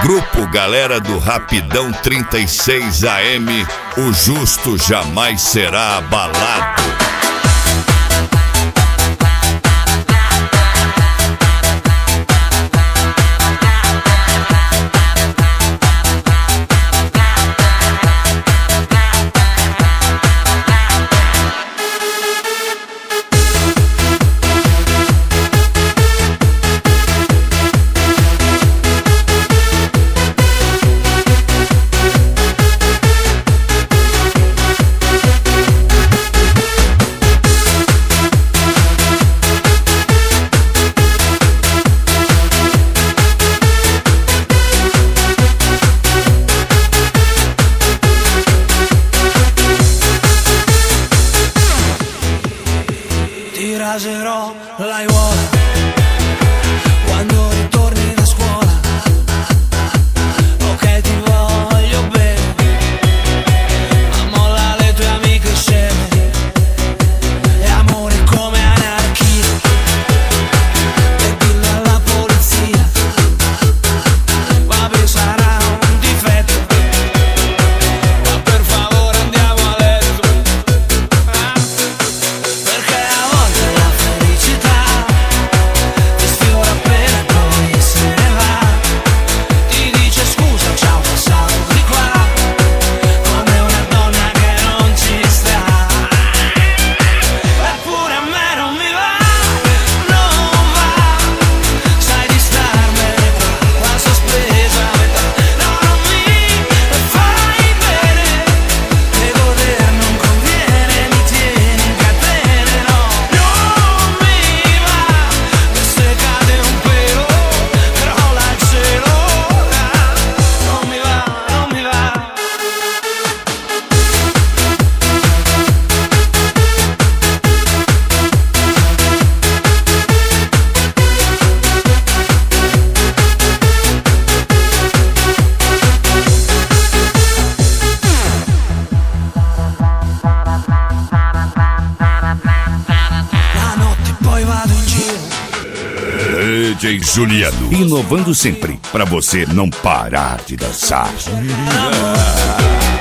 Grupo Galera do Rapidão 36 AM, o justo jamais será abalado. Ti raserò l'aiuola quando ritorni da scuola. Ok, ti voglio bene, ma molla le tue amiche sceme. E amore come anarchia, e dillo alla polizia. Vabbè, sarà un difetto, ma per favore andiamo a letto. Perché a volte la felicità ti sfiora appena e poi se ne va. Ti dice scusa, ciao, passavo di qua, come una donna che non ci sta. Eppure a me non mi va, non va. Sai di starmene qua sospesa a metà. No, non mi fai bene, e goder non conviene, mi tieni in catene. No, non mi va, e se cade un pelo crolla il cielo. Non mi va, non mi va. La notte poi vado in giro, DJ Juliano, inovando sempre, pra você não parar de dançar.